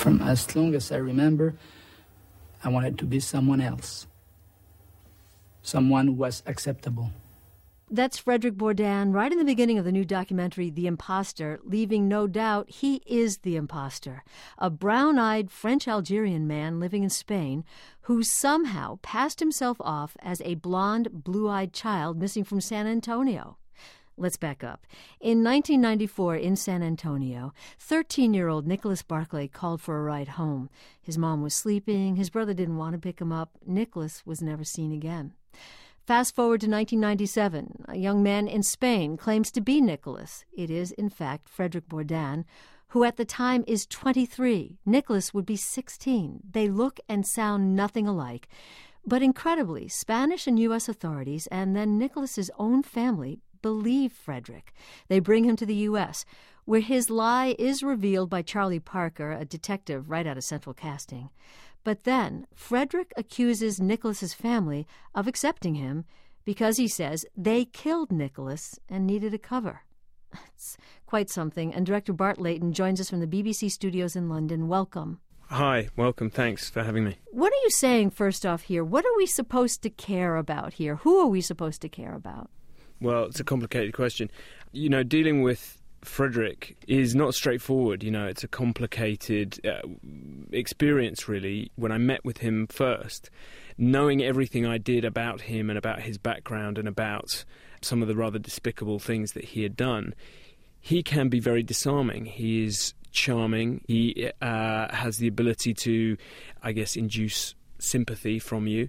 From as long as I remember, I wanted to be someone else. Someone who was acceptable. That's Frédéric Bourdin right in the beginning of the new documentary, The Imposter, leaving no doubt he is the imposter, a brown-eyed French-Algerian man living in Spain who somehow passed himself off as a blonde, blue-eyed child missing from San Antonio. Let's back up. In 1994 in San Antonio, 13-year-old Nicholas Barclay called for a ride home. His mom was sleeping. His brother didn't want to pick him up. Nicholas was never seen again. Fast forward to 1997. A young man in Spain claims to be Nicholas. It is, in fact, Frédéric Bourdin, who at the time is 23. Nicholas would be 16. They look and sound nothing alike. But incredibly, Spanish and U.S. authorities and then Nicholas's own family believe Frédéric. They bring him to the U.S., where his lie is revealed by Charlie Parker, a detective right out of Central Casting. But then Frédéric accuses Nicholas's family of accepting him because he says they killed Nicholas and needed a cover. It's quite something, and director Bart Layton joins us from the BBC studios in London. Welcome. Hi, welcome. Thanks for having me. What are you saying, first off, here? What are we supposed to care about here? Who are we supposed to care about? Well, it's a complicated question. You know, dealing with Frédéric is not straightforward. You know, it's a complicated experience, really. When I met with him first, knowing everything I did about him and about his background and about some of the rather despicable things that he had done, he can be very disarming. He is charming. He has the ability to, I guess, induce sympathy from you.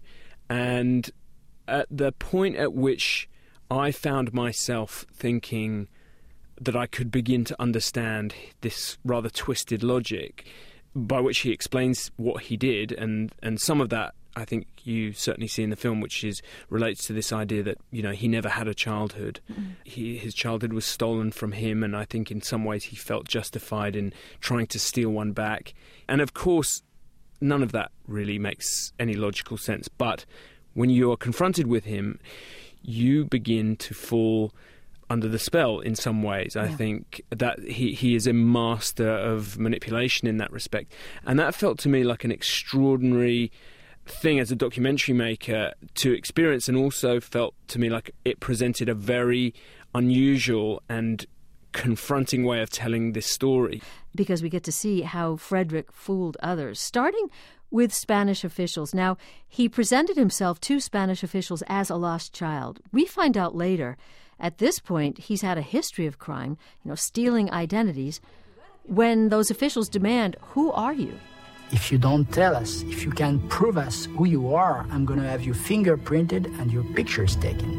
And at the point at which I found myself thinking that I could begin to understand this rather twisted logic by which he explains what he did, and some of that I think you certainly see in the film, which relates to this idea that, you know, he never had a childhood. His childhood was stolen from him, and I think in some ways he felt justified in trying to steal one back. And of course, none of that really makes any logical sense. But when you are confronted with him, you begin to fall under the spell in some ways. I think that he is a master of manipulation in that respect. And that felt to me like an extraordinary thing as a documentary maker to experience, and also felt to me like it presented a very unusual and confronting way of telling this story. Because we get to see how Frédéric fooled others, starting with Spanish officials. Now, he presented himself to Spanish officials as a lost child. We find out later, at this point, he's had a history of crime, stealing identities. When those officials demand, "Who are you?" If you don't tell us, if you can prove us who you are, I'm going to have you fingerprinted and your pictures taken.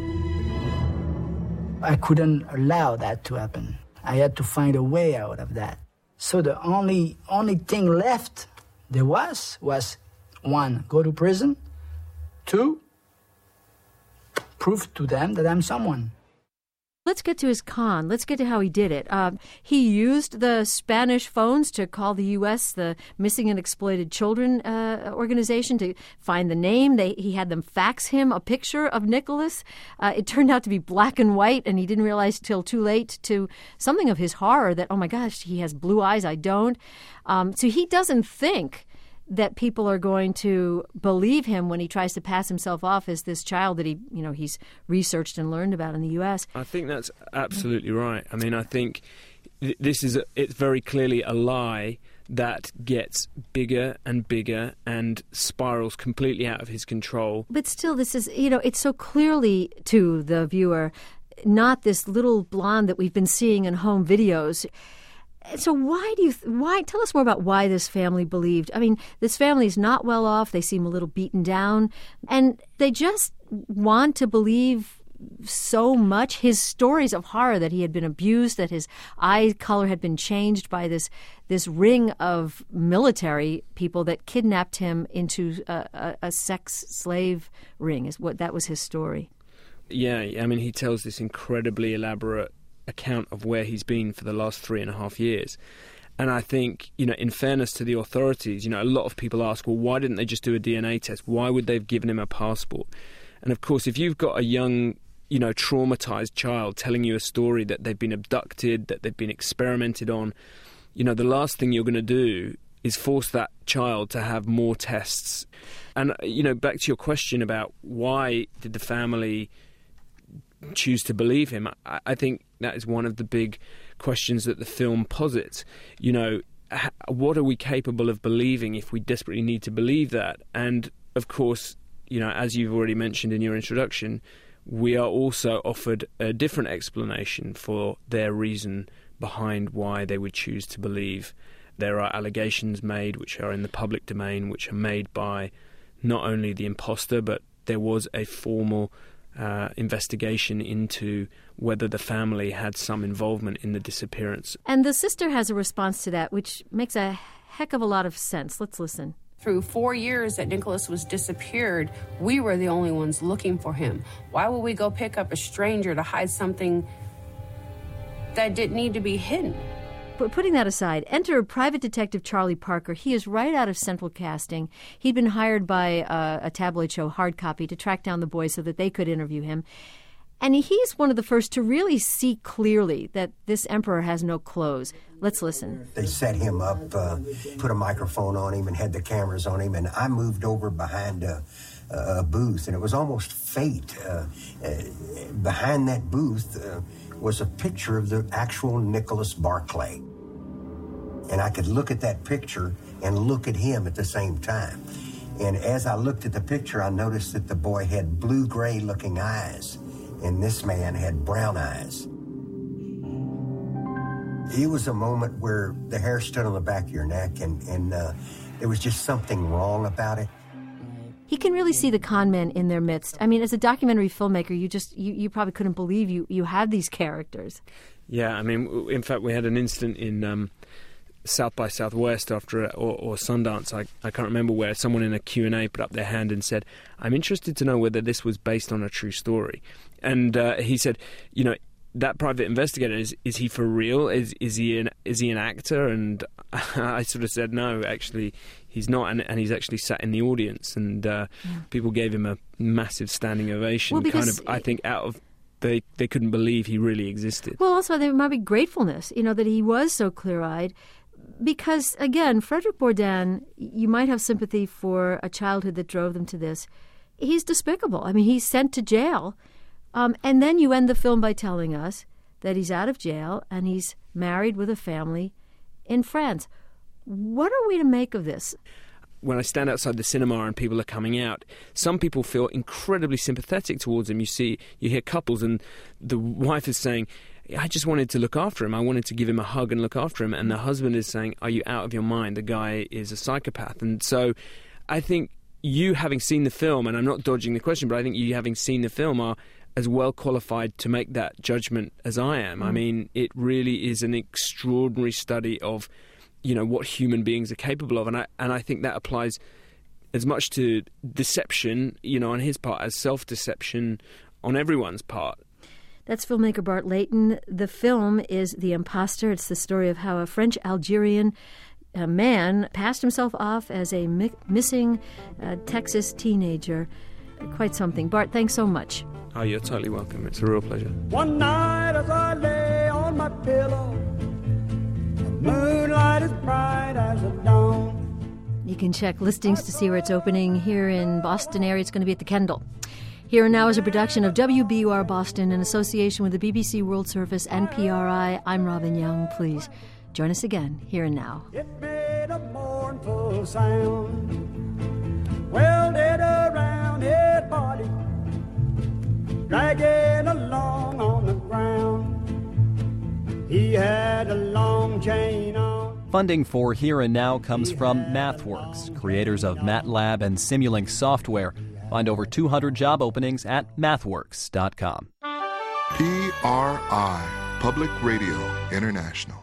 I couldn't allow that to happen. I had to find a way out of that. So the only thing left there was 1, go to prison, 2, prove to them that I'm someone. Let's get to his con. Let's get to how he did it. He used the Spanish phones to call the U.S., the Missing and Exploited Children organization, to find the name. He had them fax him a picture of Nicholas. It turned out to be black and white, and he didn't realize till too late, to something of his horror, that, oh my gosh, he has blue eyes, I don't. So he doesn't think that people are going to believe him when he tries to pass himself off as this child that he's researched and learned about in the U.S. I think that's absolutely right. I mean, I think it's very clearly a lie that gets bigger and bigger and spirals completely out of his control. But still, this is, it's so clearly to the viewer not this little blonde that we've been seeing in home videos. So why tell us more about why this family believed. I mean, this family is not well off. They seem a little beaten down, and they just want to believe so much his stories of horror, that he had been abused, that his eye color had been changed by this ring of military people that kidnapped him into a sex slave ring. That was his story. Yeah, I mean, he tells this incredibly elaborate account of where he's been for the last 3.5 years. And I think, in fairness to the authorities, a lot of people ask, well, why didn't they just do a DNA test? Why would they have given him a passport? And of course, if you've got a young, traumatized child telling you a story that they've been abducted, that they've been experimented on, the last thing you're going to do is force that child to have more tests. And, back to your question about why did the family choose to believe him, I think that is one of the big questions that the film posits. What are we capable of believing if we desperately need to believe that? And, of course, as you've already mentioned in your introduction, we are also offered a different explanation for their reason behind why they would choose to believe. There are allegations made which are in the public domain, which are made by not only the imposter, but there was a formal investigation into whether the family had some involvement in the disappearance. And the sister has a response to that, which makes a heck of a lot of sense. Let's listen. Through 4 years that Nicholas was disappeared, we were the only ones looking for him. Why would we go pick up a stranger to hide something that didn't need to be hidden? But putting that aside, enter Private Detective Charlie Parker. He is right out of Central Casting. He'd been hired by a tabloid show, Hard Copy, to track down the boys so that they could interview him. And he's one of the first to really see clearly that this emperor has no clothes. Let's listen. They set him up, put a microphone on him and had the cameras on him, and I moved over behind a booth, and it was almost fate. Behind that booth was a picture of the actual Nicholas Barclay. And I could look at that picture and look at him at the same time. And as I looked at the picture, I noticed that the boy had blue-gray looking eyes, and this man had brown eyes. It was a moment where the hair stood on the back of your neck, and there was just something wrong about it. He can really see the con men in their midst. I mean, as a documentary filmmaker, you probably couldn't believe you had these characters. Yeah, I mean, in fact, we had an incident in South by Southwest or Sundance, I can't remember, where someone in a Q&A put up their hand and said, I'm interested to know whether this was based on a true story. And he said, that private investigator, is he for real? Is he an actor? And I sort of said, no, actually, he's not, and he's actually sat in the audience, and people gave him a massive standing ovation. Well, because I think they couldn't believe he really existed. Well, also there might be gratefulness, that he was so clear-eyed. Because, again, Frederick Bourdain, you might have sympathy for a childhood that drove them to this. He's despicable. I mean, he's sent to jail. And then you end the film by telling us that he's out of jail and he's married with a family in France. What are we to make of this? When I stand outside the cinema and people are coming out, some people feel incredibly sympathetic towards him. You hear couples and the wife is saying, I just wanted to look after him. I wanted to give him a hug and look after him. And the husband is saying, are you out of your mind? The guy is a psychopath. And so I think you, having seen the film, and I'm not dodging the question, but I think you, having seen the film, are as well qualified to make that judgment as I am. I mean, it really is an extraordinary study of, what human beings are capable of. And I think that applies as much to deception, on his part, as self-deception on everyone's part. That's filmmaker Bart Layton. The film is The Imposter. It's the story of how a French-Algerian man passed himself off as a missing Texas teenager. Quite something. Bart, thanks so much. Oh, you're totally welcome. It's a real pleasure. One night as I lay on my pillow, the moonlight is bright as the dawn. You can check listings to see where it's opening. Here in Boston area, it's going to be at the Kendall. Here and Now is a production of WBUR Boston in association with the BBC World Service and PRI. I'm Robin Young. Please join us again, Here and Now. It made a mournful sound, welded around his body, dragging along on the ground. He had a long chain on. Funding for Here and Now comes from MathWorks, creators of MATLAB and Simulink software. Find over 200 job openings at mathworks.com. PRI, Public Radio International.